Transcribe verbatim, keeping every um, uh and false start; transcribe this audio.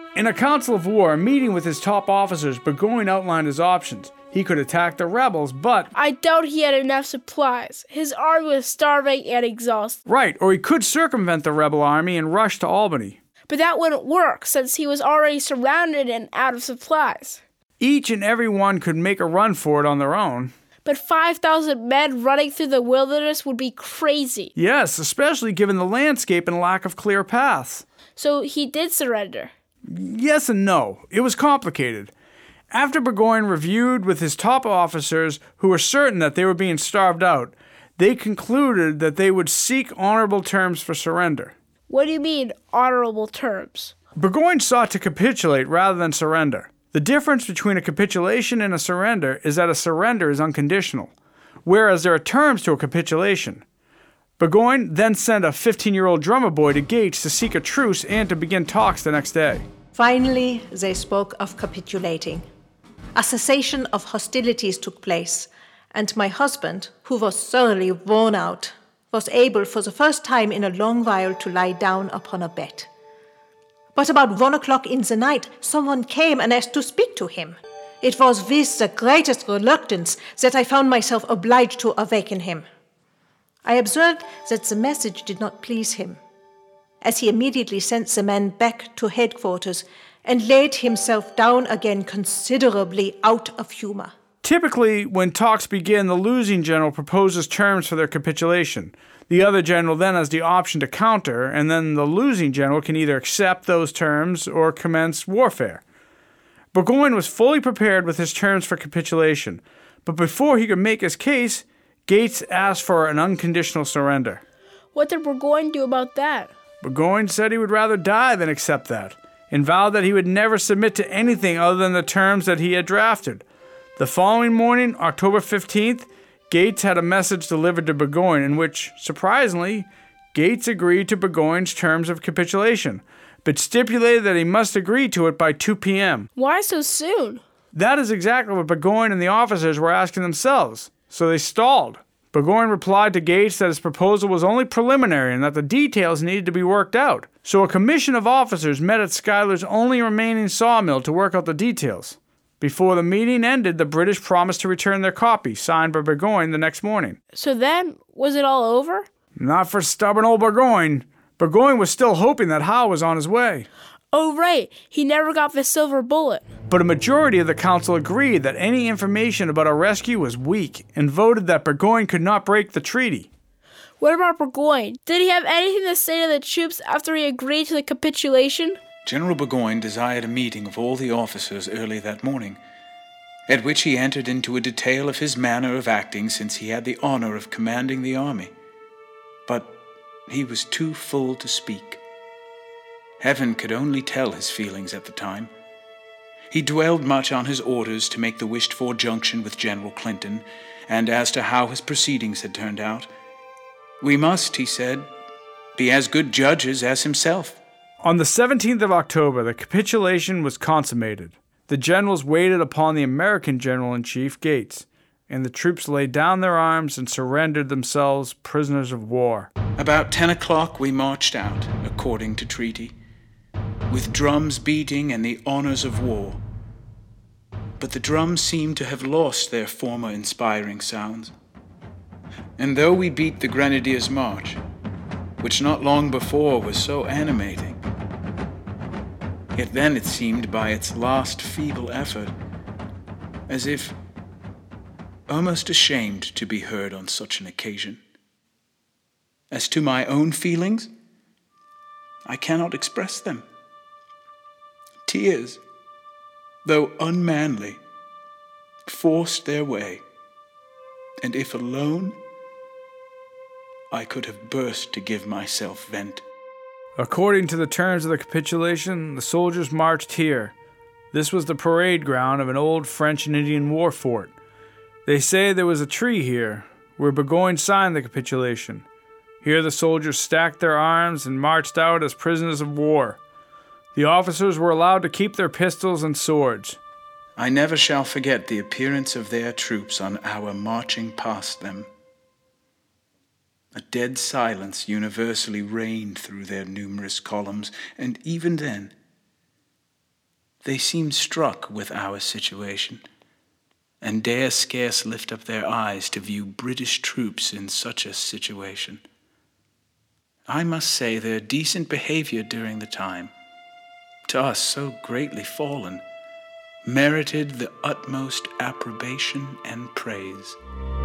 In a council of war, meeting with his top officers, Burgoyne outlined his options. He could attack the rebels, but... I doubt he had enough supplies. His army was starving and exhausted. Right, or he could circumvent the rebel army and rush to Albany. But that wouldn't work, since he was already surrounded and out of supplies. Each and every one could make a run for it on their own. But five thousand men running through the wilderness would be crazy. Yes, especially given the landscape and lack of clear paths. So he did surrender. Yes and no. It was complicated. After Burgoyne reviewed with his top officers, who were certain that they were being starved out, they concluded that they would seek honorable terms for surrender. What do you mean, honorable terms? Burgoyne sought to capitulate rather than surrender. The difference between a capitulation and a surrender is that a surrender is unconditional, whereas there are terms to a capitulation. Burgoyne then sent a fifteen-year-old drummer boy to Gates to seek a truce and to begin talks the next day. Finally, they spoke of capitulating. A cessation of hostilities took place, and my husband, who was thoroughly worn out, was able for the first time in a long while to lie down upon a bed. But about one o'clock in the night, someone came and asked to speak to him. It was with the greatest reluctance that I found myself obliged to awaken him. I observed that the message did not please him, as he immediately sent the man back to headquarters and laid himself down again considerably out of humor. Typically, when talks begin, the losing general proposes terms for their capitulation. The other general then has the option to counter, and then the losing general can either accept those terms or commence warfare. Burgoyne was fully prepared with his terms for capitulation, but before he could make his case, Gates asked for an unconditional surrender. What did Burgoyne do about that? Burgoyne said he would rather die than accept that, and vowed that he would never submit to anything other than the terms that he had drafted. The following morning, October fifteenth, Gates had a message delivered to Burgoyne in which, surprisingly, Gates agreed to Burgoyne's terms of capitulation, but stipulated that he must agree to it by two p.m. Why so soon? That is exactly what Burgoyne and the officers were asking themselves, so they stalled. Burgoyne replied to Gates that his proposal was only preliminary and that the details needed to be worked out. So a commission of officers met at Schuyler's only remaining sawmill to work out the details. Before the meeting ended, the British promised to return their copy, signed by Burgoyne the next morning. So then, was it all over? Not for stubborn old Burgoyne. Burgoyne was still hoping that Howe was on his way. Oh, right. He never got the silver bullet. But a majority of the council agreed that any information about a rescue was weak and voted that Burgoyne could not break the treaty. What about Burgoyne? Did he have anything to say to the troops after he agreed to the capitulation? General Burgoyne desired a meeting of all the officers early that morning, at which he entered into a detail of his manner of acting since he had the honor of commanding the army. But he was too full to speak. Heaven could only tell his feelings at the time. He dwelled much on his orders to make the wished-for junction with General Clinton, and as to how his proceedings had turned out. We must, he said, be as good judges as himself. On the seventeenth of October, the capitulation was consummated. The generals waited upon the American General-in-Chief, Gates, and the troops laid down their arms and surrendered themselves prisoners of war. About ten o'clock we marched out, according to treaty, with drums beating and the honors of war. But the drums seemed to have lost their former inspiring sounds. And though we beat the Grenadiers' March, which not long before was so animating, yet then it seemed by its last feeble effort as if almost ashamed to be heard on such an occasion. As to my own feelings, I cannot express them. Tears, though unmanly, forced their way, and if alone, I could have burst to give myself vent. According to the terms of the capitulation, the soldiers marched here. This was the parade ground of an old French and Indian war fort. They say there was a tree here, where Burgoyne signed the capitulation. Here the soldiers stacked their arms and marched out as prisoners of war. The officers were allowed to keep their pistols and swords. I never shall forget the appearance of their troops on our marching past them. A dead silence universally reigned through their numerous columns, and even then, They seem struck with our situation, and dare scarce lift up their eyes to view British troops in such a situation. I must say their decent behavior during the time, to us so greatly fallen, merited the utmost approbation and praise.